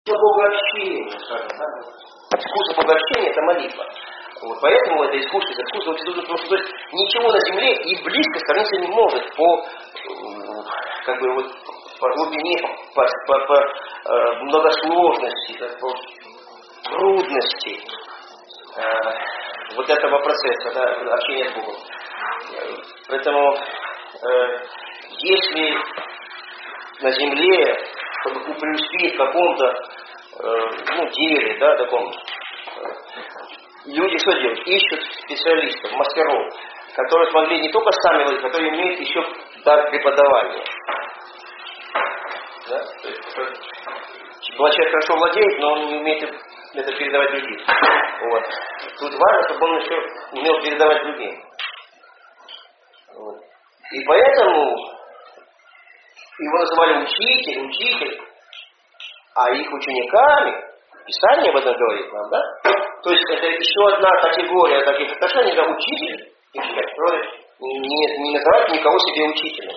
Богообщение, скажем так. Искусство богообщения – это молитва. Вот поэтому это искусство, потому что ничего на земле и близко сравниться не может по глубине, по многосложности, по трудности вот этого процесса, да, общения с Богом. Поэтому если на земле, чтобы преуспеть в каком-то деле, да, таком, люди что делают? Ищут специалистов, мастеров, которые смогли не только сами владеть, которые имеют еще дар преподавания. Да? То есть, человек хорошо владеет, но он не умеет это передавать другим. Вот. Тут важно, чтобы он еще умел передавать другим. Вот. И поэтому его называли учитель, а их учениками, Писание об этом говорит нам, да? То есть это еще одна категория таких отношений, да, учитель, который не называет никого себе учителем.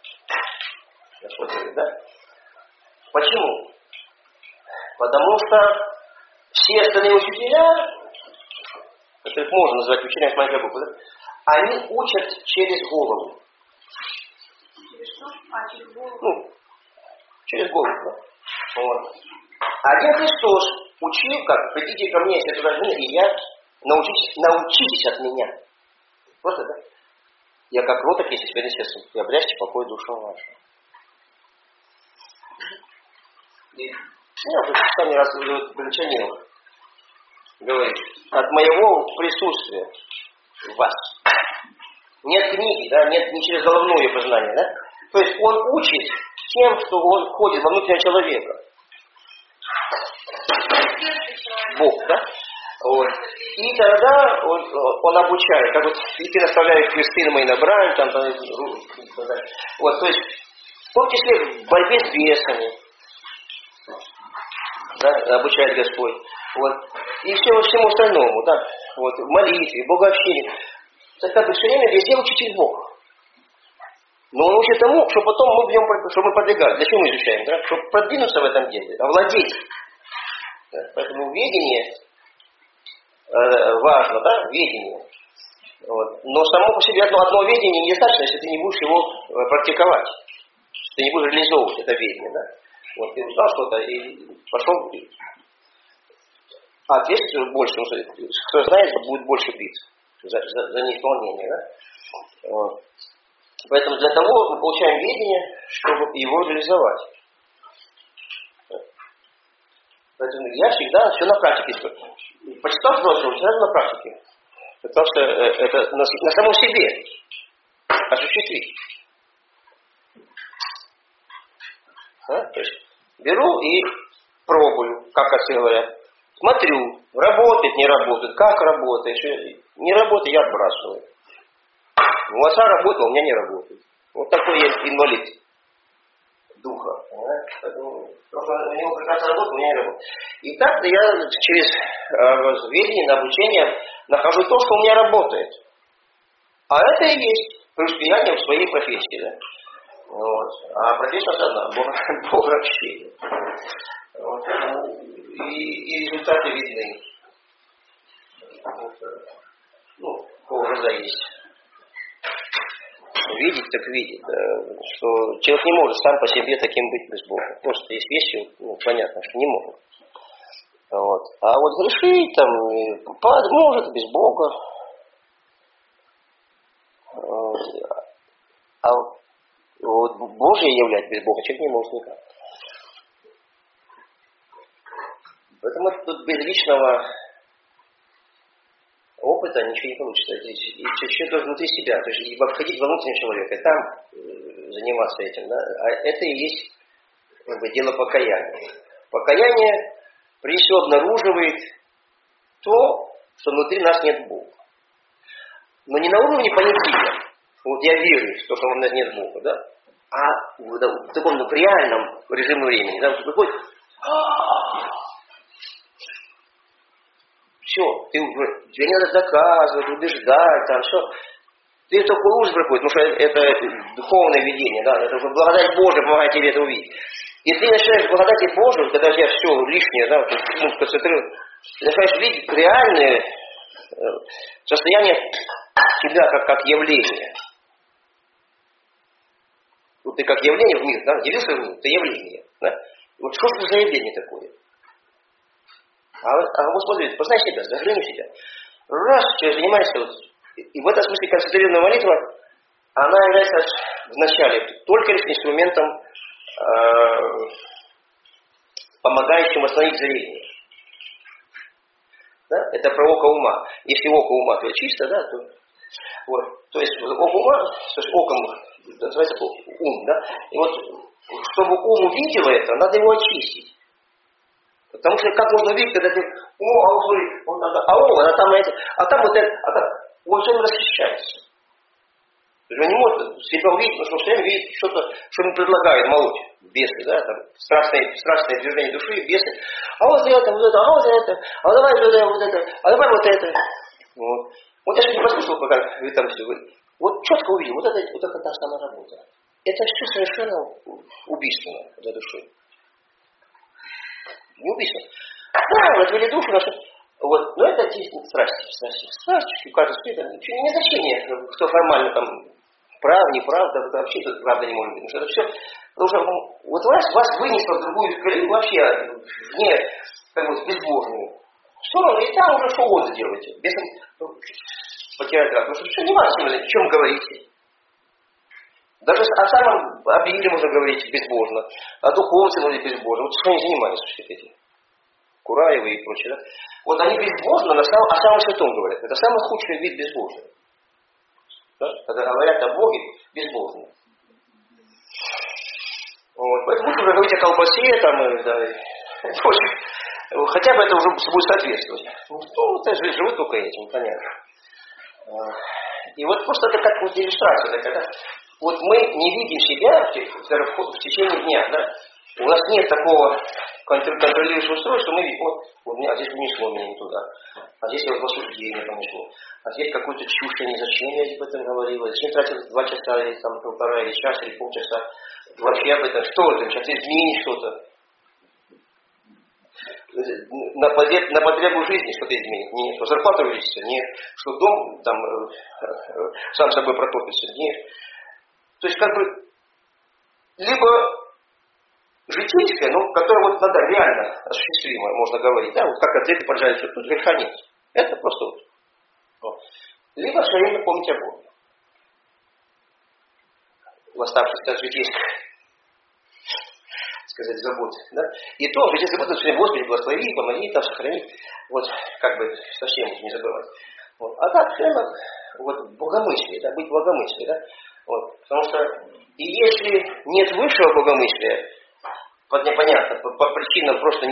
Да? Почему? Потому что все остальные учителя, которых можно назвать учителями с маленькой буквы, да? Они учат через голову. Через что? Через голову? Через голову, да. Вот. Один Христос учил, как: придите ко мне, все туда, и я научитесь от меня. Просто, да? Я как роток, если себя сердцем, и обряжьте покой душам вашим. И я уже сами раз Бринчанин говорит: от моего присутствия в вас. Нет книги, да, нет не через головное познание, да? То есть он учит тем, что он входит во внутреннего человека. Бог, да? Вот. И тогда он обучает, как вот и ты наставляешь кресты мои на брань, там, вот, то есть, в том числе в борьбе с бесами, да, обучает Господь. Вот. И всему остальному, да, вот, в молитве, в богообщении. Это как бы все время везде учитель Бог. Но он учит тому, что потом мы в нем, чтобы мы продвигались. Для чего мы изучаем? Да? Чтобы продвинуться в этом деле, овладеть. Да? Поэтому ведение важно, да, ведение. Вот. Но само по себе одно ведение недостаточно, если ты не будешь его практиковать. Ты не будешь реализовывать это ведение, да. Вот, ты узнал что-то и пошел. А ответственность больше, потому что кто знает, будет больше биться за неисполнение, да. Вот. Поэтому для того мы получаем ведение, чтобы его реализовать. Поэтому я всегда все на практике. Почитал взрослого, сразу на практике. Потому что это на самом себе осуществить. Да? То есть беру и пробую, как отцы говорят. Смотрю, работает, не работает, как работает. Не работает, я отбрасываю. У отца работает, у меня не работает. Вот такой я инвалид духа. Поэтому у него прекрасно работает, у меня не работает. И так я через ведение, обучение нахожу то, что у меня работает. А это и есть преуспеяние в своей профессии. Да? Вот. А профессия одна, богообщение. Вот. И результаты видны. Полгода есть. Видеть так видеть, да, что человек не может сам по себе таким быть без Бога. Просто есть вещи, понятно, что не может. Вот. А вот грешить там может без Бога. А вот Божие являть без Бога человек не может никак. Поэтому тут без личного опыта ничего не получится. И все должен внутри себя. То есть входить во внутреннего человека, и там заниматься этим. Да? А это и есть дело покаяния. Покаяние прежде всего обнаруживает то, что внутри нас нет Бога. Но не на уровне понятия. Вот я верю в то, что у нас нет Бога, да? А в таком реальном режиме времени. Да? Приходит, все, тебе не надо доказывать, убеждать, там, все. Ты такой ужас проходит, потому что это духовное видение, да, это уже благодать Божия помогает тебе это увидеть. И ты начинаешь благодати Божию, когда у тебя все лишнее, да, концентрируешь, ты начинаешь видеть реальное состояние тебя как явление. Вот ты как явление в мир, да, явился в мир, ты явление. Да? Вот что это за явление такое? А вот смотри, познай себя, загляни в себя. Раз человек занимается, вот, и в этом смысле концентрированная молитва, она является вначале только лишь инструментом, помогающим восстановить зрение. Да? Это про око ума. Если око ума, то чисто, да, то, вот, то есть око ума, то есть оком называется ум, да, и вот чтобы ум увидел это, надо его очистить. Потому что как можно увидеть, когда ты, она там эти, а там вот это, вот он расхищается. Он не может себя увидеть, потому что все время видит что-то, что ему предлагает молоть. Бесы, да, там, страшные движения души, бесы. А вот это, а вот это, а давай вот это, а давай вот это. Вот я же не послушал, пока вы там все говорите. Вот четко увидел, вот это та самая работа. Это все совершенно убийственно для души. Не убийственно. Да, отвели душу нашу. Вот, но это действительно страсти. У каждого света ничего не значение, кто формально там прав, неправ, да, вообще тут правда не может быть. Потому что это все, потому что вот вас вынесло в другую колею вообще вне, как бы, безбожную сторону, и там уже что угодно делаете. Без потерять раз. Потому что все не важно, о чем говорите. Даже о самом обилии можно говорить безбожно, о духовце можно говорить безбожно. Вот что они занимаются все эти Кураевы и прочее, да? Вот они безбожно о самом святом говорят. Это самый худший вид безбожия. Да? Когда говорят о Боге безбожно. Вот. Поэтому лучше уже говорить о колбасе, там, да, хотя бы это уже будет соответствовать. Ну, это живут только этим, понятно. И вот просто это как вот иллюстрация, когда вот мы не видим себя в течение дня, да? У нас нет такого контролирующего устройства, мы видим, вот меня здесь унесло меня не туда, а здесь я вот осуждение понесло, а здесь какую-то чушь, я не зачем я об этом говорила, зачем тратил 2 часа, или там, 1,5, или час, или полчаса, вообще об этом, что это, сейчас изменить что-то, на потребу жизни что-то изменить, нет, что зарплата увеличится, нет, что дом там сам собой протопится, нет. То есть как бы либо житейское, но которое вот надо реально осуществимое, можно говорить, да, вот как ответы поджарить, что тут греха нет. Это просто вот. Либо все время помнить о Боге. В оставшихся от житейских, сказать, забот. Да? И то, житейское забот, все время Господи, благослови, помоги, там, сохрани. Вот, как бы совсем не забывать. Вот. А так, все равно, вот, богомыслие, да, быть богомыслием, да. Вот. Потому что, и если нет высшего богомыслия, понятно, по причинам просто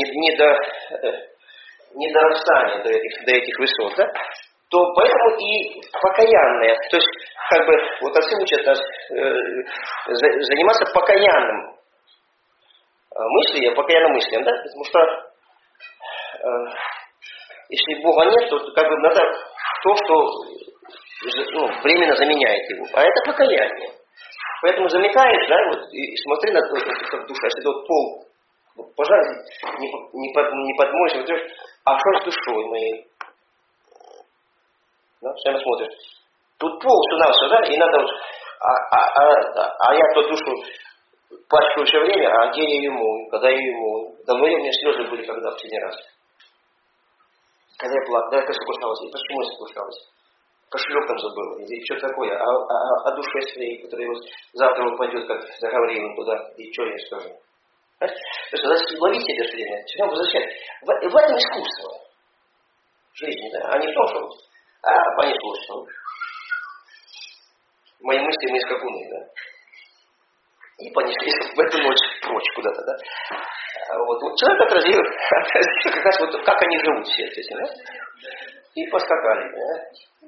недорастания до этих высот, да, то поэтому и покаянное, то есть, как бы, вот отцы учат нас заниматься покаянным мыслью, покаянным мыслям, да, потому что если Бога нет, то как бы надо то, что временно заменяет его, а это покаяние. Поэтому замыкаешь, да, вот, и смотри на то, как душа, если вот пол, пожар не подмоешь, смотришь, а что с душой моей? Да, все равно смотришь. Тут пол все, да, и надо вот, а я то душу пачкаю все время, а где я ему, когда я ему, давно у меня слезы были, когда в последний раз. Когда я плакал, да, я сокрушалась, и почему я сокрушалась? Кошелек там забыл, или что такое, а душе своей, которая вот завтра он пойдет, как заговорил туда, и что я скажу. То есть надо ловить себя все время, все равно возвращать. В этом искусство жизни, да, а не в том, что понеслось, что мои мысли, мои скакуны, да. И понеслись в эту ночь прочь куда-то, да. Вот человек отразил как раз вот как они живут все эти, да. И поскакали, да.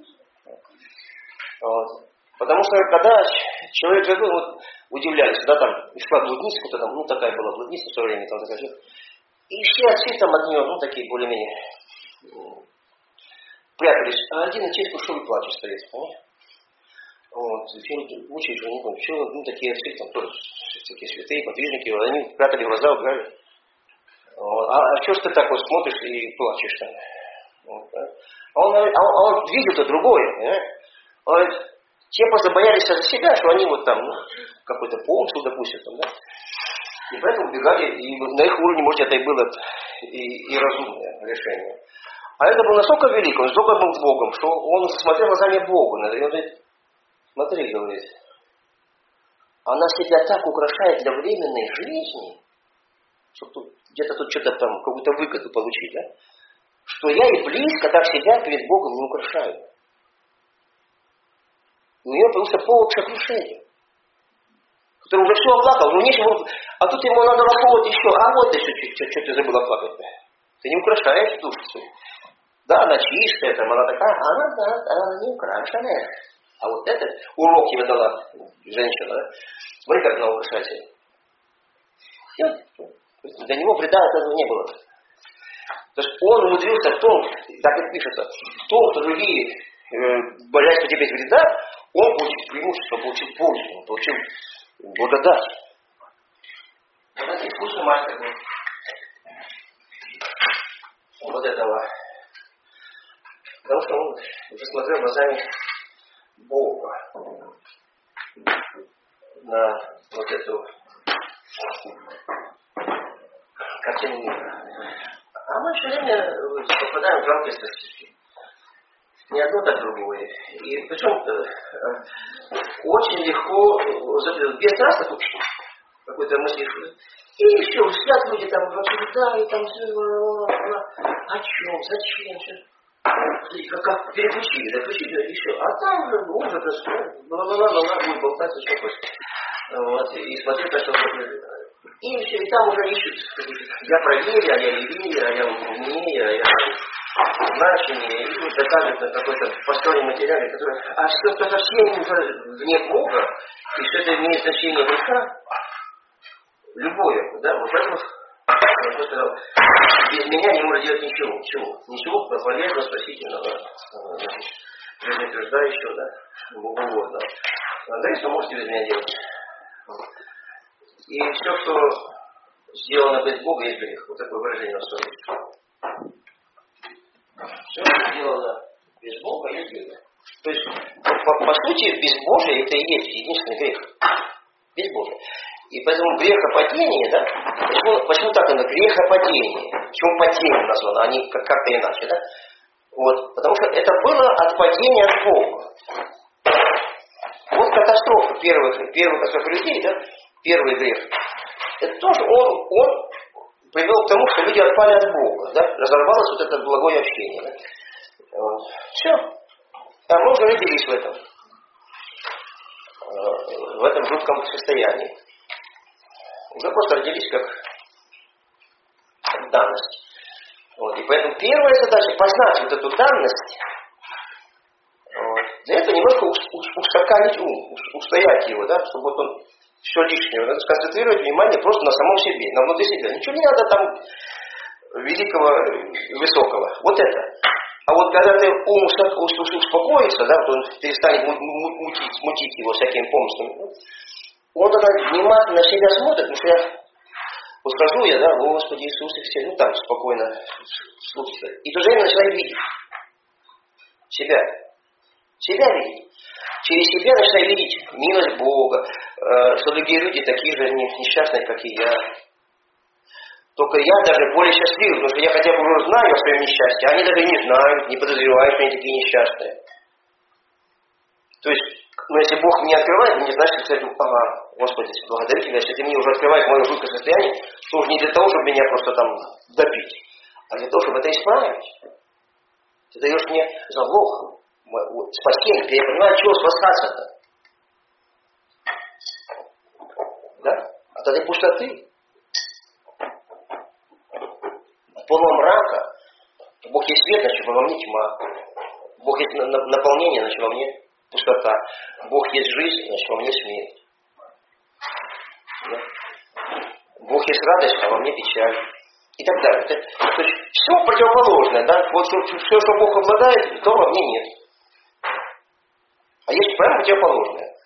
Вот. Потому что когда человек жил, вот, удивлялись, да, там шла блудница, кто-то там, такая была блудница в то время, там такая, и все отцы там от нее, такие более-менее прятались, а один отец ушел и плачет стоит, понимаете? Вот, учишь, не помню, что, ну, такие все там тоже такие святые, подвижники, они прятали глаза, убирали. Вот. А что ж ты так вот смотришь и плачешь там? Вот, да? Он видел-то другое, понимаешь? Он говорит, те просто боялись за себя, что они вот там, ну, какой-то помысл допустят там, да? И поэтому убегали, и на их уровне, может, это и было и разумное решение. А это был настолько велик, он настолько был Богом, что он смотрел глазами Богу. И он говорит, смотри, говорит, она себя так украшает для временной жизни, чтобы где-то тут что-то там, какую-то выгоду получить, да? Что я и близко так себя перед Богом не украшаю. И у нее появился повод к сокрушению, который уже все оплакал, но нечего, а тут ему надо повод еще, а вот еще что ты забыла плакать. Ты не украшаешь душу свою. Да, она чистая, там, она такая, она не украшенная. А вот этот урок ей дала женщина, да? Смотри, как она украшает себя. Для него вреда этого не было. То есть он умудрился в том, так и пишется, в том, что другие боялись потерпеть вреда, он получил преимущество, получил пользу, он получил благодать. Это искусный мастер был. Вот этого. Потому что он уже смотрел глазами Бога на вот эту картину мира. А мы все время попадаем в рамки статистики. Не одно, так другое. И причем очень легко, без раз какой-то мысли, и все, сидят люди там обсуждают, там о чем, зачем, все. Как переключили, заключили, и все. А там уже ужас, ла-ла-ла-ла-ла, будет болтаться, что хочешь. Вот, и смотреть, что хочешь. И все, и там уже ищут. Я правее, а я левее, а я умнее, а я значимее. И вот доказывают на какой-то постороннем материале, который... А что совсем уже вне Бога, и что это имеет значение греха, любое, да, вот поэтому я сказал, без меня не может делать ничего. Ничего полезного, спасительного, жизнеутверждающего, да, угодного. Да и что можете без меня делать? И все, что сделано без Бога, есть грех. Вот такое выражение в истории. Все, что сделано без Бога, есть грех. То есть, по сути, безбожие это и есть единственный грех. Безбожие. И поэтому грехопадение, да? Почему так надо? Грехопадение. Почему падение названо, а не как-то иначе, да? Вот. Потому что это было от падения от Бога. Вот катастрофа, первая катастрофа людей, да? Первый грех. Это тоже он привел к тому, что люди отпали от Бога, да? Разорвалось вот это благое общение, да? Вот. Все. А мы уже родились в этом жутком состоянии. Уже просто родились как данность. Вот. И поэтому первая задача познать вот эту данность. Вот. Для этого немножко устаканить ум, устоять его, да, чтобы вот он все лишнее. Надо сконцентрировать внимание просто на самом себе, на внутри себя. Ничего не надо там великого, высокого. Вот это. А вот когда ты ум успокоится, да, вот он перестанет мутить его всякими помыслами, он тогда внимательно на себя смотрит, потому что вот скажу я, да, Господи Иисусе, все, ну там спокойно слушайте. И в то же время начинаю видеть себя. Себя видеть. Через себя начинаю видеть милость Бога, что другие люди такие же несчастные, как и я. Только я даже более счастливый, потому что я хотя бы уже знаю о своем несчастье, а они даже не знают, не подозревают, что они такие несчастные. То есть, но если Бог мне открывает, мне значит, кстати, ага, Господи, благодарю Тебя, если Ты мне уже открываешь мое жуткое состояние, что уже не для того, чтобы меня просто там добить, а для того, чтобы это исправить. Ты даешь мне залог, спасение, я понимаю, чего спасаться-то. Да? От этой пустоты. Полного мрака. Бог есть свет, значит во мне тьма. Бог есть наполнение, значит во мне пустота. Бог есть жизнь, значит во мне смерть. Да? Бог есть радость, а во мне печаль. И так далее. То есть все противоположное. Да? Вот все, что Бог обладает, то во мне нет. А есть прямо противоположное.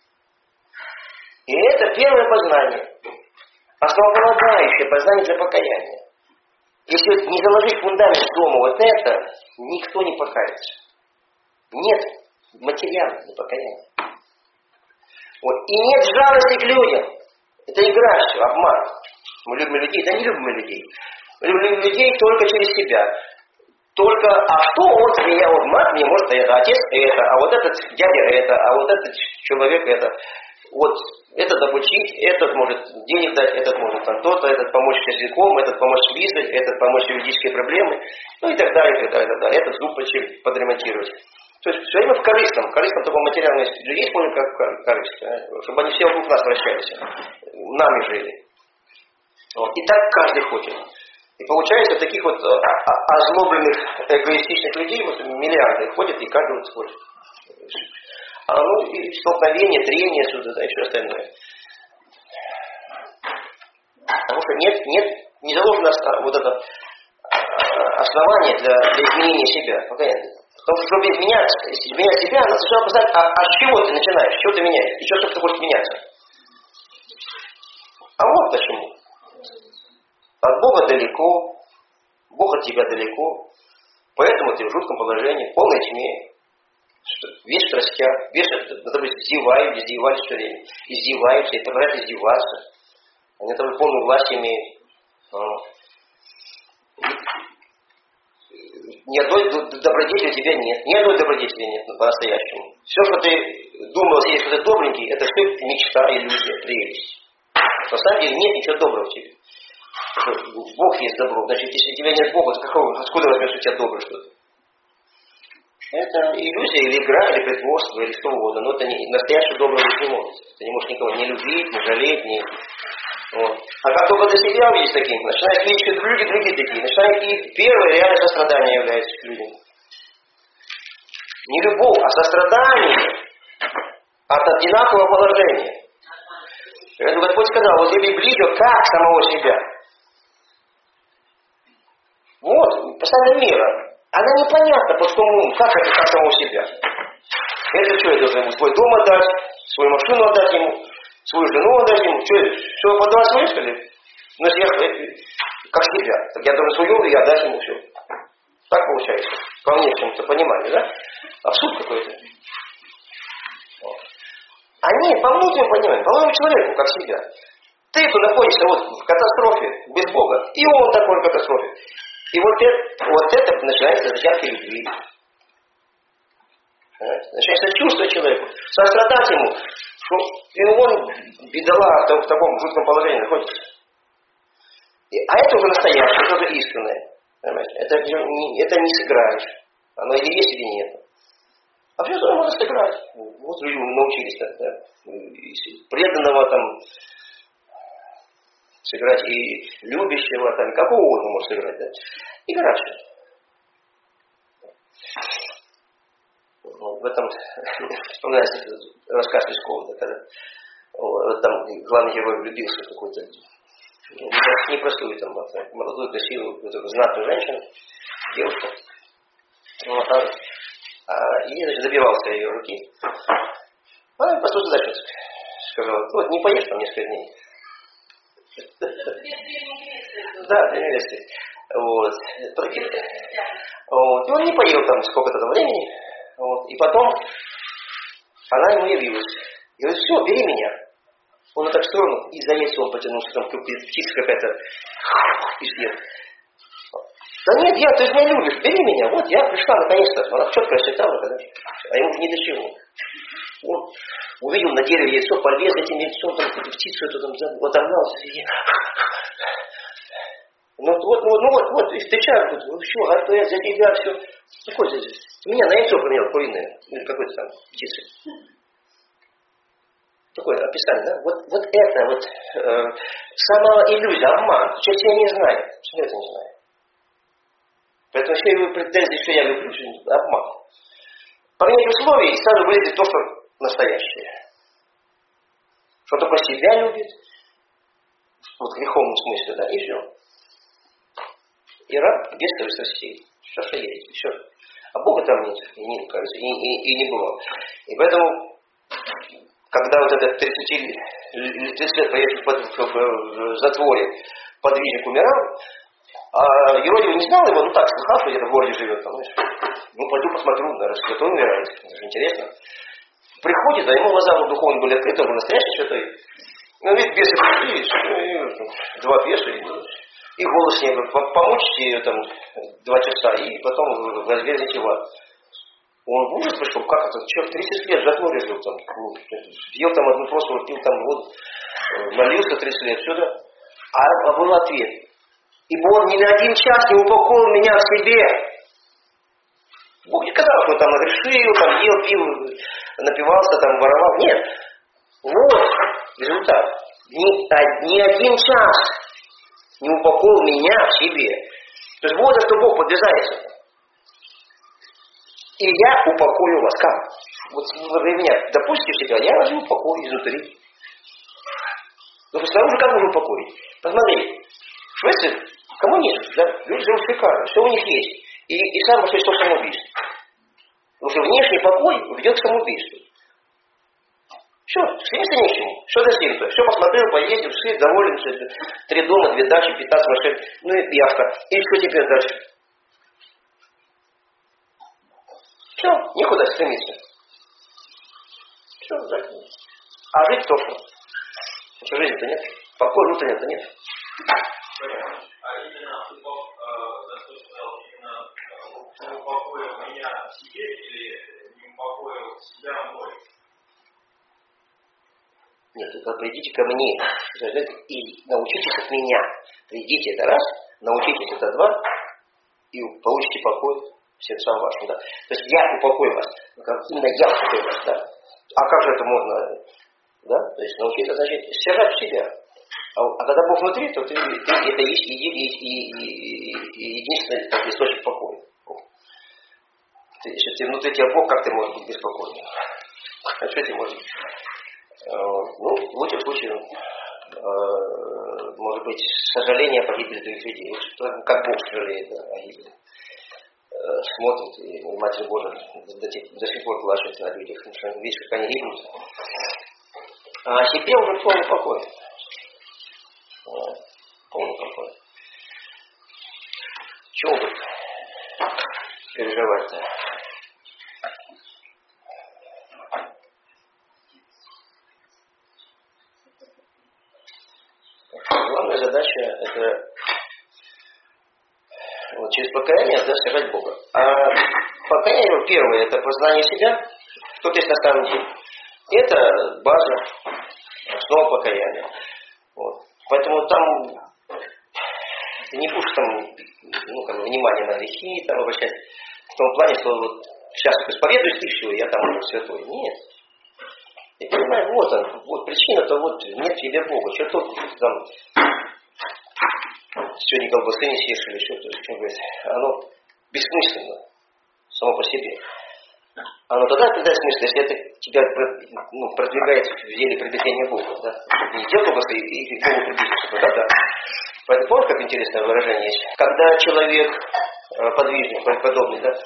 И это первое познание. Основополагающее познание для покаяния. Если не заложить фундамент дома вот это, никто не покается. Нет материала для покаяния. Вот. И нет жалости к людям. Это игра все, обман. Мы любим людей, да не любим мы людей. Мы любим людей только через себя. Только, а что вот меня, вот мать мне может это, отец это, а вот этот дядя это, а вот этот человек это. Вот этот обучить, этот может денег дать, этот может там то-то, этот помочь с языком, этот помочь с визой, этот помочь с юридические проблемы, ну и так далее, и так далее, и так далее. Этот зуб подремонтировать. То есть все время в корыстном таком материальном людей используют как корысть, чтобы они все вокруг нас вращались, нами жили. Вот. И так каждый хочет. И получается, таких вот озлобленных, эгоистичных людей, вот миллиарды ходят, и каждый вот хочет. Ну и столкновение, трение сюда, да, и все остальное. Потому что не заложено вот это основание для изменения себя. Понятно? Потому что, чтобы изменяться, если изменять себя, надо сначала познать, с чего ты начинаешь, с чего ты меняешь, и что, собственно, хочешь меняться. А вот почему. От Бога далеко, Бог от тебя далеко, поэтому ты в жутком положении, в полной тьме, весь в страстях, весь, издевались все время, издеваются, и продолжают издеваться. Они там полную власть имеют. Ни одной добродетели у тебя нет. Ни одной добродетели нет по-настоящему. Все, что ты думал, если ты добренький, это все мечта, иллюзия, прелесть. На самом деле нет ничего доброго в тебе. Бог есть добро. Значит, если у тебя нет Бога, то откуда возьмешь у тебя доброе что-то? Это иллюзия, или игра, или притворство, или что угодно. Но это настоящее доброе быть не может. Ты не можешь никого не любить, не жалеть, не... Вот. А как только ты себя увидишь таким, начинаешь видеть, что другие такие, начинаешь видеть, первое реальное сострадание является к людям. Не любовь, а сострадание от одинакового положения. Поэтому Господь сказал, вот люби ближнего как самого себя. Вот, постоянно мира. Она непонятна, потому как это как самого себя. Это что, это ему свой дом отдать, свою машину отдать ему, свою жену отдать ему. Что это? Все подавать свою, что ли? Ну, если я как себя, так я должен свою и отдать ему все. Так получается. По внешнему-то пониманию, да? Абсурд какой-то. Они по внутреннему пониманию, по внутреннему человеку, как себя. Ты тут находишься вот в катастрофе, без Бога, и он такой в катастрофе. И вот это начинается зачатки любви. Начинается чувствовать человеку, сострадать ему, что и он, бедолага, в таком жутком положении находится. А это уже настоящее, это уже истинное. Понимаете? Это не сыграешь. Оно или есть, или нет. А все это можно сыграть. Вот люди научились так, да. Преданного там сыграть и любящего, там, какого угодно может сыграть, да. Играть все. В этом вспоминается рассказ Лескова, да, когда там главный герой влюбился в какую-то непростую, там, молодую, красивую, знатную женщину, девушку. Вот, и, значит, добивался ее руки. Она просто задачу сказала, вот не поешь там несколько дней. Да, для невесты. Вот. И он не поел там сколько-то там времени. Вот. И потом она ему явилась. И говорит, все, бери меня. Он так в сторону, и за яйцо он потянулся, там птица какая-то, и съел. Да нет, ты же меня любишь, бери меня. Вот я пришла наконец-то. Она четко рассчитала, а ему ни до чего. Он увидел на дереве яйцо, полез этим яйцом, там какую-то птицу эту там оторвался. Вот, и встречают, ну что, а я за тебя все. Какой ты здесь? Меня на яйцо поменял куриное, или какой-то там птицы. Такое описание, да? Вот это самоиллюзия, обман. Человек себя не знает, что это не знает. Поэтому все его претензии, что я люблю, обман. Поменять условия, и сразу вылезет то, что настоящее. Что только себя любит, вот в греховном смысле, да, и все. И раб бедствует страстей. Все, что есть, все. А Бога там нет, и не, кажется, и не бывало. И поэтому, когда вот этот 30 лет проехал в затворе, подвижник умирал, а Еродивый не знал его, ну так, слыхал, что где-то в городе живет, там, знаешь. Ну, пойду посмотрю, наверное, что он умирает, это же интересно. Приходит, а ему глаза в духовном были открыты, он был настоящий святой. Ну, видит, бесы пришли, 2 беса, и голос не был. Помучите ее там 2 часа, и потом возведите в ад. Он в ужас пришел, как это, черт, 30 лет в затворе жил там, ел там одну просу, пил там воду, молился 30 лет, все, да. А был ответ. Ибо он ни на 1 час не упокоил меня в себе. Бог не сказал, что он там грешил, там ел, пил, напивался, там воровал. Нет. Вот результат. Ни 1 час не упокоил меня в себе. То есть вот за что Бог подвязается. И я упокою вас. Как? Вот вы меня допустите в себя, я вас упокою изнутри. Но снаружи как можно упокоить? Посмотри, в Швеции коммунизм, да? Люди живут шикарно, все у них есть. И самое что самоубийство. Потому что внешний покой ведет к самоубийству. Все, стремиться не к чему. Что достигнуто? Все посмотрел, поездил, сыт, доволен, 3 дома, 2 дачи, 15 машин, ну и яхта. И что теперь дальше? Все, никуда стремиться. Все, да. А жить тошно. Что жизни-то нет. Покоя внутреннего-то нет. А именно не упокоил меня в себе или не упокоил себя мной? Нет, только придите ко мне и научитесь от меня. Придите, это раз, научитесь, это 2, и получите покой в сердцам вашим. Да? То есть я упокою вас. Именно я упокою вас. Да? А как же это можно? Да? То есть научиться, значит, стяжать в себя. А когда Бог внутри, то ты это есть единственный источник покоя. Если ты внутри тебя Бог, как ты можешь быть беспокойным? А что ты можешь? Ну, в лучшем случае, может быть, сожаление о погибели других людей. Как Бог сожалеет о гибели. Смотрит, и Матерь Божия до сих пор плачет о людях, потому что видишь, как они гибнут. А о себе уже полный покой. Полный покой. Чего тут переживать-то? Главная задача это вот, через покаяние стяжать Бога. А покаяние первое это познание себя, кто ты есть на самом деле. Это база, основа покаяния. Вот. Поэтому там ты не будешь там, внимание на грехи там обращать в том плане, что вот сейчас исповедуюсь и все, я там уже святой. Нет. Ты понимаешь, вот он, вот причина-то вот нет в тебе Бога. Что тут там сегодня колбасы не съешь или что-то, оно бессмысленно само по себе. Оно тогда придает смысл, если это тебя продвигает в деле приобретения Бога. Да? Не делай колбасы и Богу приблизиться. Да. Поэтому помнишь, как интересное выражение есть? Когда человек подвижник, подобный, да,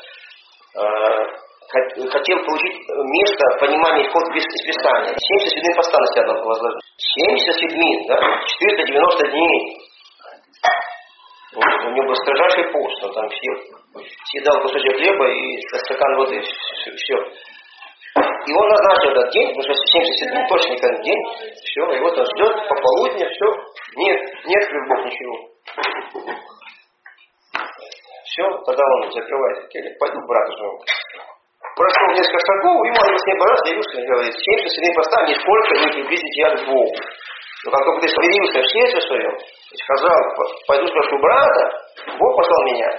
хотел получить место понимания вход из Писания. 77 поста на себя возложил. 77, да? 490 дней. У него был строжайший пост, он там съедал кусочек хлеба и стакан воды, все. И он назначил этот день, потому что 77 дней точно никакой день, все, и вот он ждет, пополудни, все. Нет, Бог ничего. Все, тогда он закрывает келик, пойду к брату живу. Прошел несколько шагов, ему с ней боролся, явился и говорит, 77 поста нисколько не приблизить я к Богу. Но как только ты смирился в сердце своем, и сказал, пойду спрошу брата, Бог послал меня.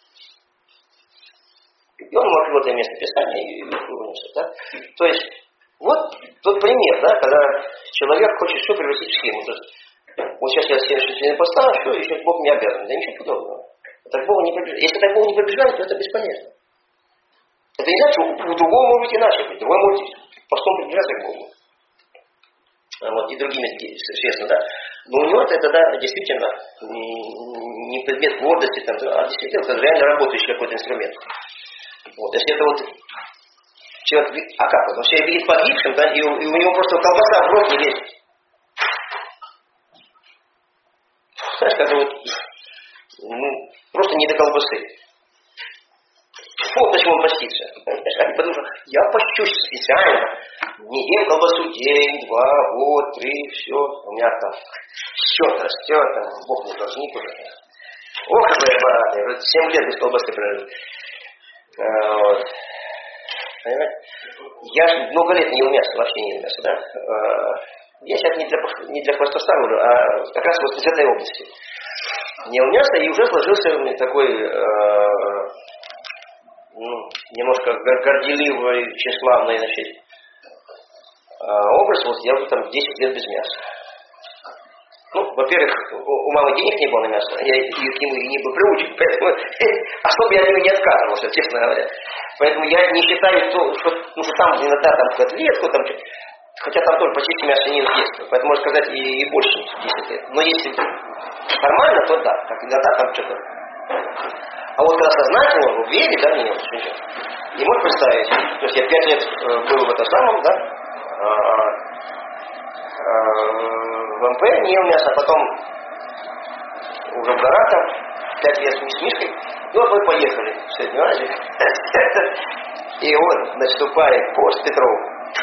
И он открыл это место Писания и выполнился. Да? То есть, вот тот пример, да, когда человек хочет все превратить в схему. То есть, вот сейчас я 77 поста, все, и сейчас Бог мне обязан. Да ничего подобного. Это Бога не побеждает. Если так Бог не побеждает, то это бесполезно. Это не значит, что у другого может быть иначе быть. Другой может постом приближаться к Богу. Вот, и другими средствами, да. Но у него это да, действительно не предмет гордости, там, а действительно это реально работающий какой-то инструмент. Вот, если это вот человек, а как? Он себя видит погибшим, да, и у него просто колбаса в рот не лезет. Знаешь, как вот, просто не до колбасы. Вот почему он постится. Потому что я пощусь специально. Не ем колбасу день, 2, год, 3, все. У меня там счет растет, там, Бог не должник уже. Ох, какой я богатый. 7 лет без колбасы прожил. Вот. Понимаете? Я же много лет не ел мясо, вообще не ел мясо, да? Я сейчас не для хвастовства говорю, а как раз вот из этой области. Не ел мясо, и уже сложился такой немножко горделивый, тщеславный, значит, образ. Вот я уже там 10 лет без мяса. Ну, во-первых, у мамы денег не было на мясо, я к нему и не был приучен, поэтому особо я от него не отказывался, честно говоря. Поэтому я не считаю, что там иногда там котлетку, там, хотя там тоже почти мясо не ел с детства, поэтому можно сказать и больше 10 лет. Но если нормально, то да, как иногда там что-то. А вот когда сознательно, в вере, да, не ел, не можешь представить. То есть я 5 лет был в этом самом, да, в МП не ел мясо, а потом уже в горах там 5 лет с Мишкой. И вот мы поехали в Среднюю Азию. И вот наступает пост Петров.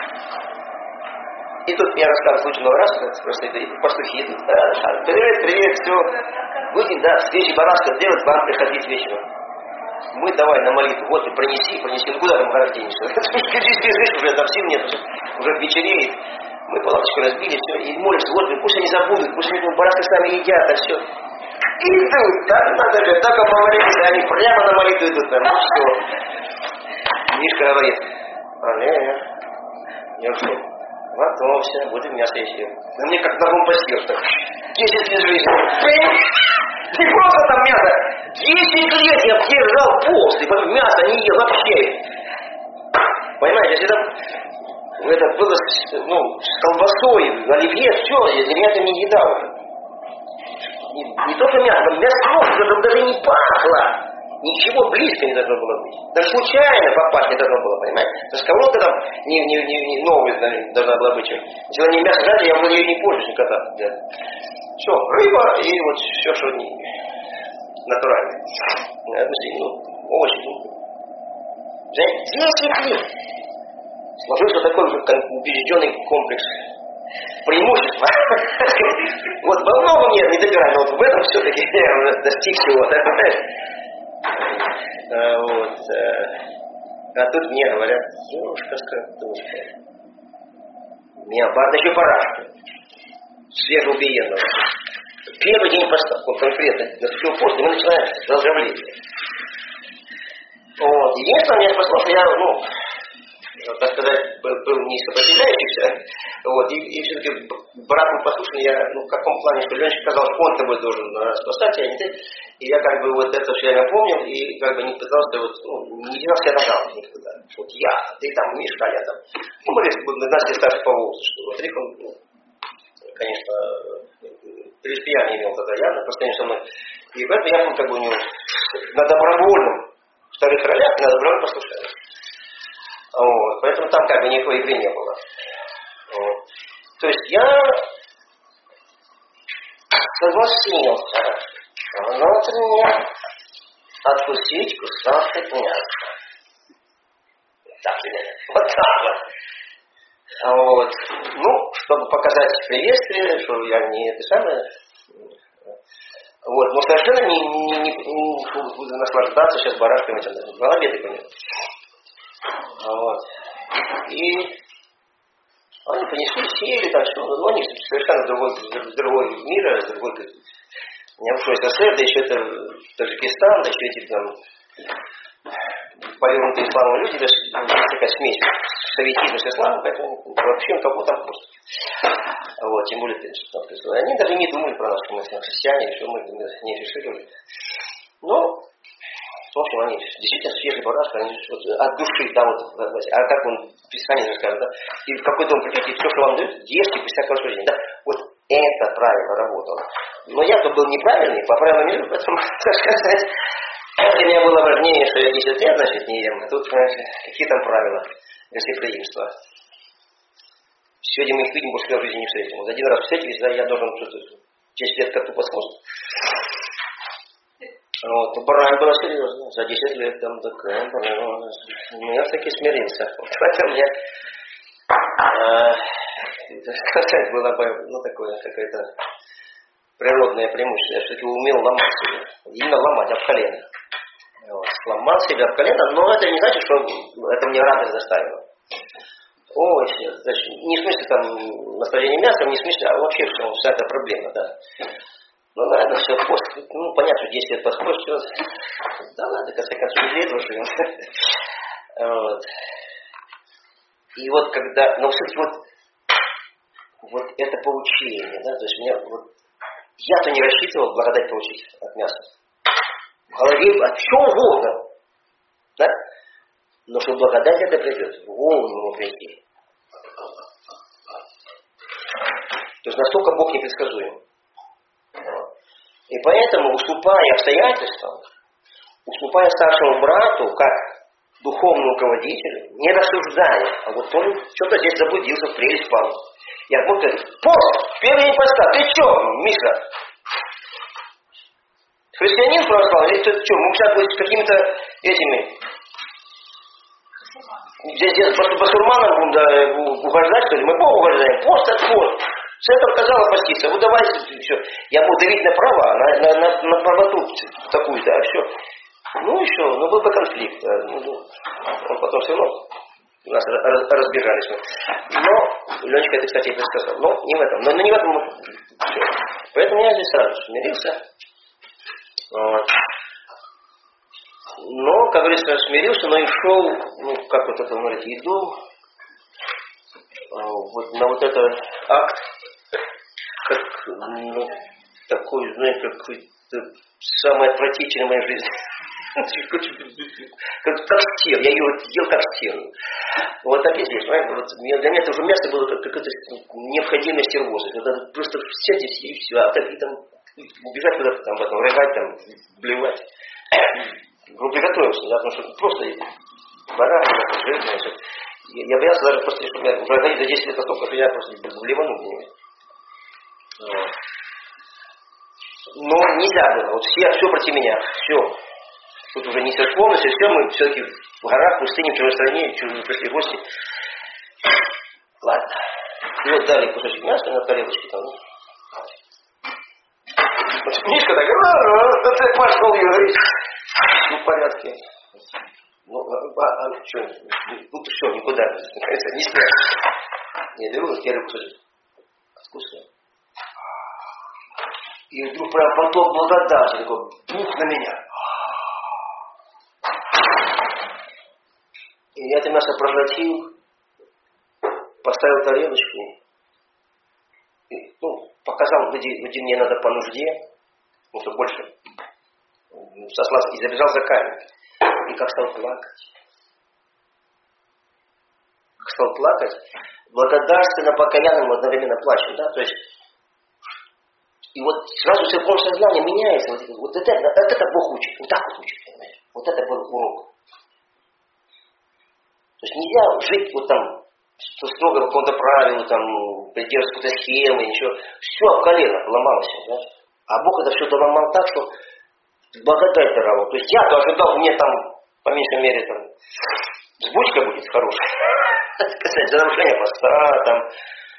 И тут мне рассказывают случайно раз, просто пастухи идут. Привет, все. Будем, да, свежий барашка сделать, вам приходить вечером. Мы давай на молитву, вот и пронеси, ну куда там горах денешься? Здесь бежишь, уже там сил нет, уже вечереет. Мы палаточку разбили, все, и молишься, вот, пусть они забудут, пусть они барашка сами едят, а все. Идут, так надо же, только помолились, они прямо на молитву идут, там, все. Мишка говорит, я что, готовься, будем мясо есть. Ну мне как на компостер, так, 10 лет жизни. Не просто там мясо, 10 лет я держал пост, и потом мясо не ел вообще. Понимаете, если это было с колбасой, оливье, все, для меня это не еда уже. Не только мясо, мясо, которое даже не пахло. Ничего близко не должно было быть. Даже случайно попасть не должно было, понимаете? То есть кого-то там не новая должна была быть. Если она не мясо, знаете, я уже ее не пользуюсь никогда. Да. Все, рыба и вот все, что не натуральное. Овощи. 10 лет. Сложился такой уже убежденный комплекс преимущества. Вот во многом я не добираю, но вот в этом все-таки я уже достиг всего. Вот. А тут мне говорят, девушка с картошкой. Мне еще барашка. Свежеубиенного. Первый день поста, вот конкретно, наступил пост, и мы начинаем с разжавления. Вот. Единственное, меня спасло, что я, так сказать, был не сопротивляющийся, вот, и все-таки брат был послушный, я, в каком плане, что Ленчик сказал, что он тобой должен спасать, а не ты, и я как бы вот это все время помнил, и как бы не пытался, не делал себя нажал никогда, что вот я, ты там, Мишка, а я там, мы нас все старше по возрасту, что вот Рик, он, конечно, принципиально не имел тогда явно, просто не со мной, и поэтому я как бы у него на добровольном вторых ролях, на добровольном послушании. Вот, поэтому там как бы никакой игры не было. Вот. То есть я согласился внутренне откусить кусочек мяса. Так, вот так вот. Вот. Чтобы показать приветствие, что я не это самое. Вот, но совершенно не буду наслаждаться сейчас барашками, в голове ты понял. Вот. И они понесли, сели, там что, но они совершенно с другой мира, с другой, не ушло СССР, да еще это Таджикистан, да еще эти там повернутые исламом люди, даже такая смесь советизма с исламом, поэтому вообще он какой-то вкус. Вот, тем более, они даже не думали про нас, что мы христиане, что мы не решили. Но в общем, они действительно свежий барашка, они вот от души, да, вот, а как он в Писании скажет, да, и в какой дом придете, все, что вам дают, ешьте без всякого осуждения, да, вот это правильно работало. Но я-то был неправильный, по правилам мира, поэтому, так сказать, для меня было важнее, что я 10 лет, значит, не ем, а тут, какие там правила. гостеприимства. Сегодня мы их видим, больше в жизни не встретим. Вот один раз встретились, да, я должен что-то 10 лет коту посмотреть. Вот, брань была серьезная, за 10 лет там такая брань. Я все-таки смирился. Вот поэтому мне сказать было бы, ну, такое какое-то природное преимущество. Я все-таки умел ломать себя. Именно ломать об колено. Вот. Сломал себя об колено, но это не значит, что это мне радость доставило. Ой, значит, не в смысле там наслаждения мясом, не в смысле, а вообще вся эта проблема, да. Ну ладно, все, пост, ну понятно, что 10 лет подходит, все. Да ладно, в конце концов, не для этого живем. Вот. И вот когда, но все-таки вот это поучение, да, то есть меня вот, я-то не рассчитывал благодать получить от мяса. В голове от чего угодно, да? Но что благодать это придет, в голову ему прийти. То есть настолько Бог непредсказуем. И поэтому, уступая обстоятельствам, уступая старшему брату, как духовному руководителю, не рассуждая, а вот он что-то здесь заблудился, в прелесть пал. Я мог сказать, пост, первый день поста, ты что, Миша? Христианин православный, или ты что, мы сейчас будем с какими-то этими... Здесь басурманам будем да, угождать, что ли? Мы Богу угождаем. Пост от пост. Церковь сказала поститься. Вы давайте все. Я буду давить на права, на правоту такую-то, а все. Ну еще, ну был бы конфликт. Он потом все равно у нас разбежались мы. Но, Ленечка это, кстати, это сказал. Но не в этом. Но не в этом. Все. Поэтому я здесь сразу смирился. Вот. Но, как говорится, смирился, но и шел, ну, как вот это говорить, иду вот на вот этот акт, как, ну, такой, знаете, какой-то самый отвратительный в моей жизни. Как стен, я ее ел как стену. Вот так и здесь, понимаете, вот для меня это уже мясо было как какая-то необходимая стервоза. Надо просто сядь и все, а так и там убежать куда-то там, потом рыгать, там, блевать. Ну, приготовился, да, потому что просто баран, жирный, я боялся даже после, что я уже за 10 лет настолько, что я просто блеванул где-нибудь. Вот. Но нельзя было, вот все против меня, все. Тут уже не церковность, все, мы все-таки в горах, в пустыне, в чужой стране, пришли гости. Ладно. И вот дали кусочек мяса на тарелочке там. Вот книжка такая, ты пошел и говорит. Ну, в порядке. Ну, что? Ну, ты что, никуда не спрячешь. Я беру, я кусочек. Вкусно. И вдруг прям поток благодати, такой, бух на меня. И я это мясо проглотил, поставил тарелочку, и, ну, показал, где мне надо по нужде, ну, что больше. Сослался и забежал за камень. И как стал плакать. Как стал плакать, благодарственно покаянным одновременно плачем, да, то есть, и вот сразу церковное сознание меняется, вот это Бог учит, вот так вот учит, понимаете, вот это был урок. То есть нельзя жить вот там, строго по какому-то правилу, там, придерживаться какой-то схемы, ничего, все об колено ломалось, да, а Бог это все доломал так, что благодать даровал. То есть я-то ожидал, мне там, по меньшей мере, там, сбучка будет хорошая. Сказать, за нарушение поста, там,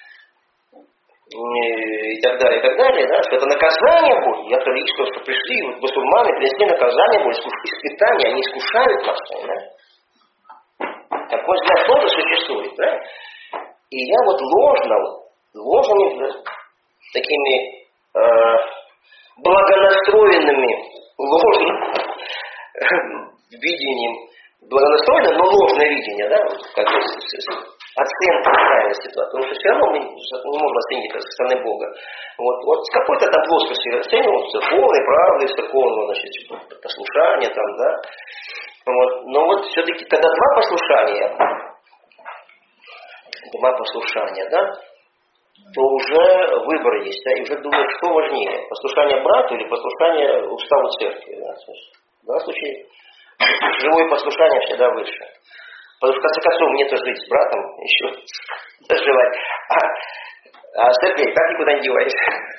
и так далее, да, что это наказание будет. Я-то лично, что пришли, вот басурманы принесли наказание будет, испытания, они искушают нас, да. Такой взгляд тоже существует, да. И я вот ложными такими благонастроенными, ложным видением, благонастроенное, но ложное видение, да, как бы оценка правильной ситуации, потому что все равно мы не можем оценить это со стороны Бога. Вот с какой-то там плоскости оцениваем церковной правды, церковного, значит, послушания там, да. Вот. Но вот все-таки, когда два послушания, да, то уже выбор есть, да, и уже думают, что важнее, послушание брату или послушание уставу церкви. Да? В данном случае живое послушание всегда выше. Потому что, в конце концов, мне тоже жить с братом еще доживать. А Сергей так никуда не девается.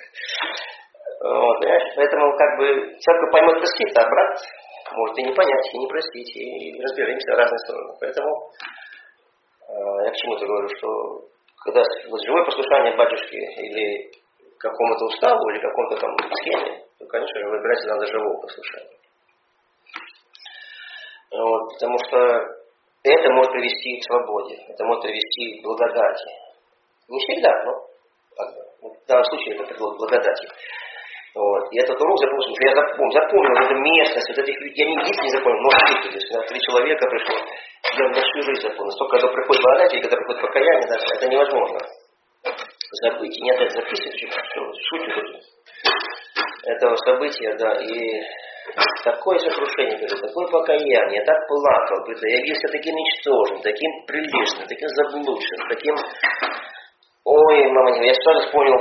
Вот, понимаешь? Поэтому, как бы, церковь поймет, простит, а брат может и не понять, и не простить, и разберемся в разные стороны. Поэтому я к чему-то говорю, что когда вот живое послушание батюшки или какому-то уставу, или какому-то там схеме, то, конечно же, выбирать надо живого послушания. Вот, потому что это может привести к свободе, это может привести к благодати. Не всегда, но в данном случае это предлог благодати. Вот. И этот урок запомнил, что я запомнил эту местность, вот этих людей, я не единственный запомнил, но что 3 человека пришло, я на всю жизнь запомнил. Столько, когда приходит благодать, и когда приходит покаяние, да, это невозможно забыть. И не опять записывать, шутю тут. Этого события, да, и такое сокрушение, говорит, такое покаяние, я так плакал, говорит, я явился таким ничтожным, таким прилежным, таким заблудшим, таким... Ой, мама, я сразу вспомнил,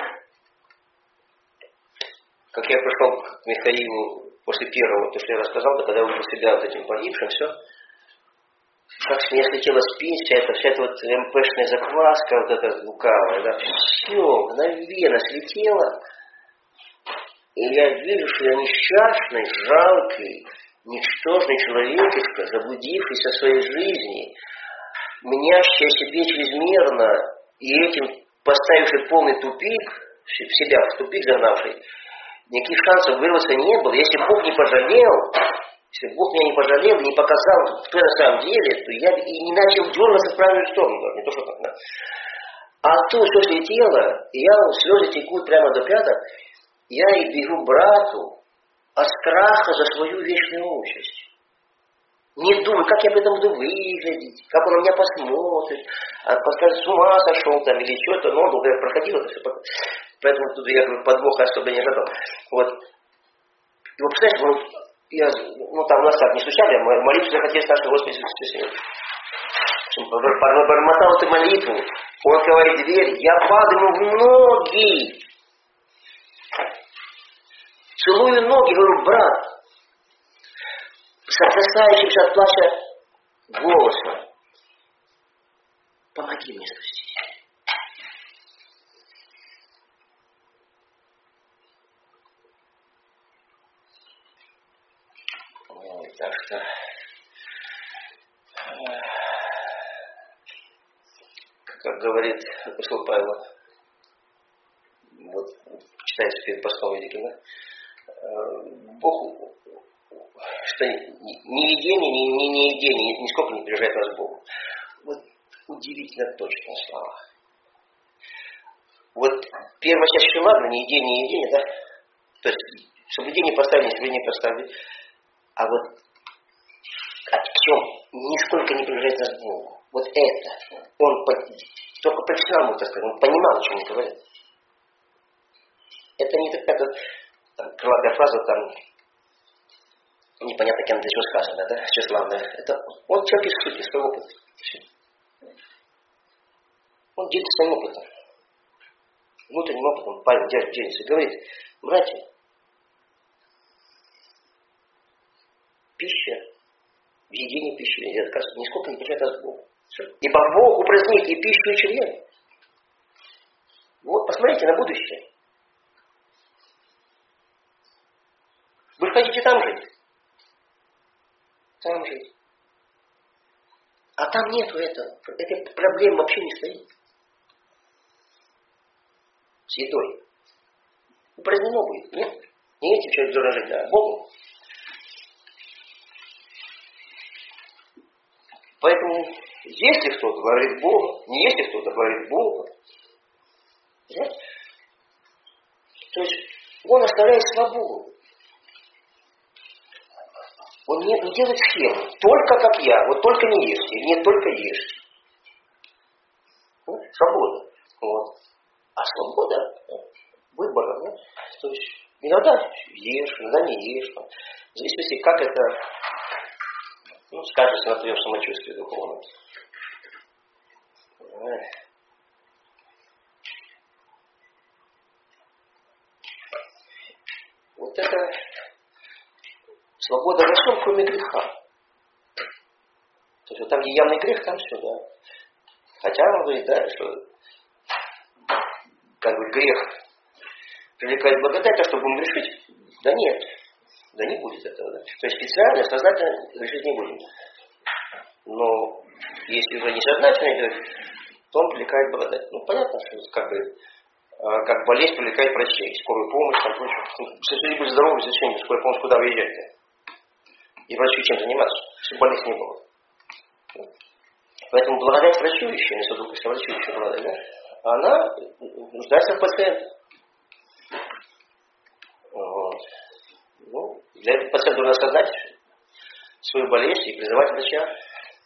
как я пришел к Михаилу после первого, то, что я рассказал, да, когда я увидел себя вот этим погибшим, все, как с меня слетела спесь, вся эта вот МПшная закваска, вот эта лукавая, да, все мгновенно слетело, и я вижу, что я несчастный, жалкий, ничтожный человечишка, заблудившийся в своей жизни, мнящий о себе чрезмерно, и этим поставивший полный тупик, в себя в тупик загнавший, никаких шансов вырваться не было. Если Бог не пожалел, если Бог меня не пожалел, не показал, кто я на самом деле, то я и не начал дергаться в правильную сторону. Не то, что так, да. А то, что слетело, и слезы текут прямо до пяток, я и бегу брату от страха за свою вечную участь. Не думаю, как я об этом буду выглядеть, как он на меня посмотрит, скажет, с ума сошел там или что-то, но он долго проходил это все. Поэтому тут я говорю, подвоха особо не ожидал. Вот. И вот, представляете, там нас так не стучали, а молитву захотели нашего Господи Иисуса. Пробормотал эту молитву, он говорит, дверь, я падаю в ноги. Целую ноги, говорю, брат, сотрясающимся от плача голосом, помоги мне спастись. Так что как говорит апостол Павел, вот читается перед постом великим, да? Бог, что ни видение, ни идея нисколько не приближает нас к Богу. Вот удивительно точные слова. Вот первая часть еще ладно, ни идея, ни видение, да? То есть соблюдение поставили, соблюдение поставили. А вот о чем нисколько не приближает нас к Богу. Вот это. Он только профессионал мог так сказать, он понимал, о чем он говорит. Это не такая крылатая фраза, там непонятно кем для чего сказано, да, тщеславная. Это он человек из сути, своего опыта. Он делится своим опытом. Внутренним опытом Павел делится и говорит, братья, пища, в едине пищи нельзя отказываться, нисколько не приближает нас к Богу. Ибо Бог упразднит и пищу, и чреве. Вот, посмотрите на будущее. Вы хотите там жить? Там жить. А там нету этого. Этой проблемы вообще не стоит. С едой. Упразднено будет. Нет. Не этим человек должен жить, а Богом. Поэтому, если кто-то говорит Бога, не если кто-то говорит Бога, знаете, то есть он оставляет свободу. Он не делает схему. Только как я. Вот только не ешьте. Нет, только ешьте. Вот, свобода. Вот. А свобода выбора. Да? То есть иногда ешь, иногда не ешь. В зависимости, как это скажется на твоем самочувствии духовном. Вот это свобода во всем, кроме греха. То есть вот там, где явный грех, там все, да. Хотя он говорит, да, что как бы грех привлекает благодать, а что будем решить? Да нет. Да не будет этого. Да. То есть специально, сознательно решить не будем. Но если уже несознательно идет, то он привлекает благодать. Ну, понятно, что как болезнь привлекает врачей, скорую помощь, там прочее. Если быть здоровым, зачем скорая помощь, куда выезжать-то? И врачу чем заниматься, чтобы болезни не было. Поэтому благодать врачующая, если вдруг если врачующая благодать, да, она нуждается в пациенте. Вот. Ну, для этого пациент должен осознать свою болезнь и призывать врача.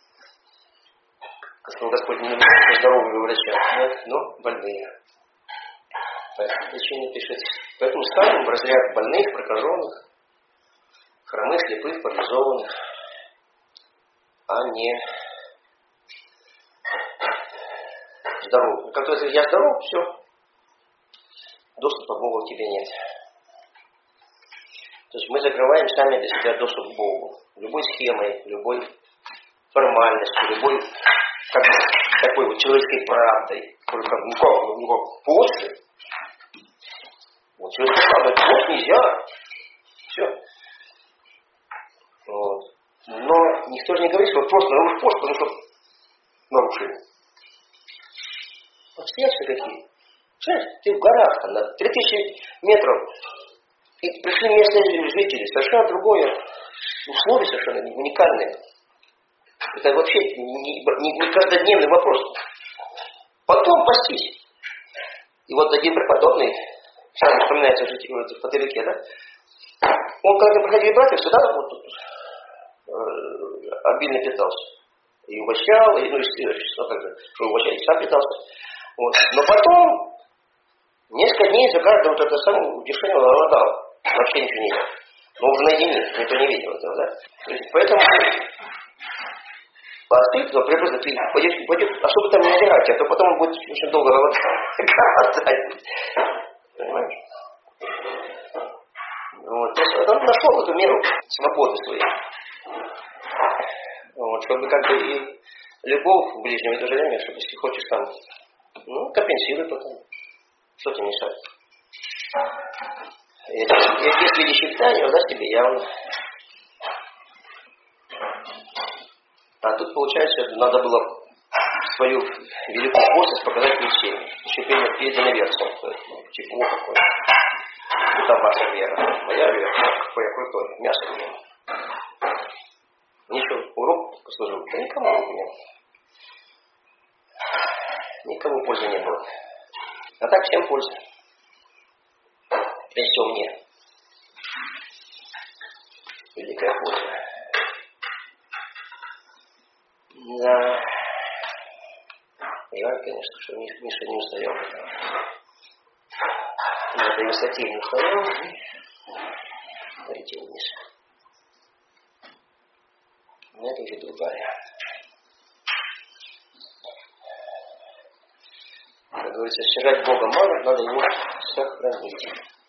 Как сказал Господь, не нужны здоровые врача, нет, но больные. Поэтому лечение пишет. Поэтому ставим в разряд больных, прокаженных, хромых, слепых, парализованных, а не здоровых. Как только я здоров, все, доступа к Богу тебе нет. То есть мы закрываем сами для себя доступ к Богу. Любой схемой, любой формальностью, любой такой вот человеческой правдой. После. Вот человеческая правда, пост нельзя. Все. Вот. Но никто же не говорит, что просто нарушишь пост, потому что нарушили. Обстоятельства какие? Знаешь, ты в горах, там, на 3000 метров, и пришли местные жители, совершенно другое, условия совершенно уникальные. Это вообще не каждодневный вопрос. Потом постись. И вот один преподобный, сам вспоминается в Патерике, да? Он, когда проходили братья, всегда вот обильно питался. И угощал, и, что угощать, сам питался. Вот. Но потом, несколько дней за каждое вот это самое утешение он голодал. Вообще ничего не ел. Но уже наедине, никто не видел этого, да? То есть, поэтому постыд, но приблизно ты пойдешь, особо там не набирать, а то потом он будет очень долго голодать. Понимаешь? Вот. То есть он нашел эту меру свободы своей. Вот, чтобы как бы и любовь к ближнему, и в то же время, чтобы если хочешь там, компенсируй потом. Что тебе мешает? Если видящий питание, он даст тебе явно. А тут, получается, надо было свою великую постность показать не всем. Еще перед иноверцем. Типа, о какой. Ну там ваша вера. Моя вера. Какой я крутой. Мясо ем. Ничего, урок послужил. Да никому не было. Никому пользы не было. А так всем польза. Прежде всего мне. Великая польза. Да. Я, конечно, что Миша не устоял. На этой высоте не устоял. Полетел вниз. Но это уже другая. Как говорится, стирать Бога мало, надо его сохранить.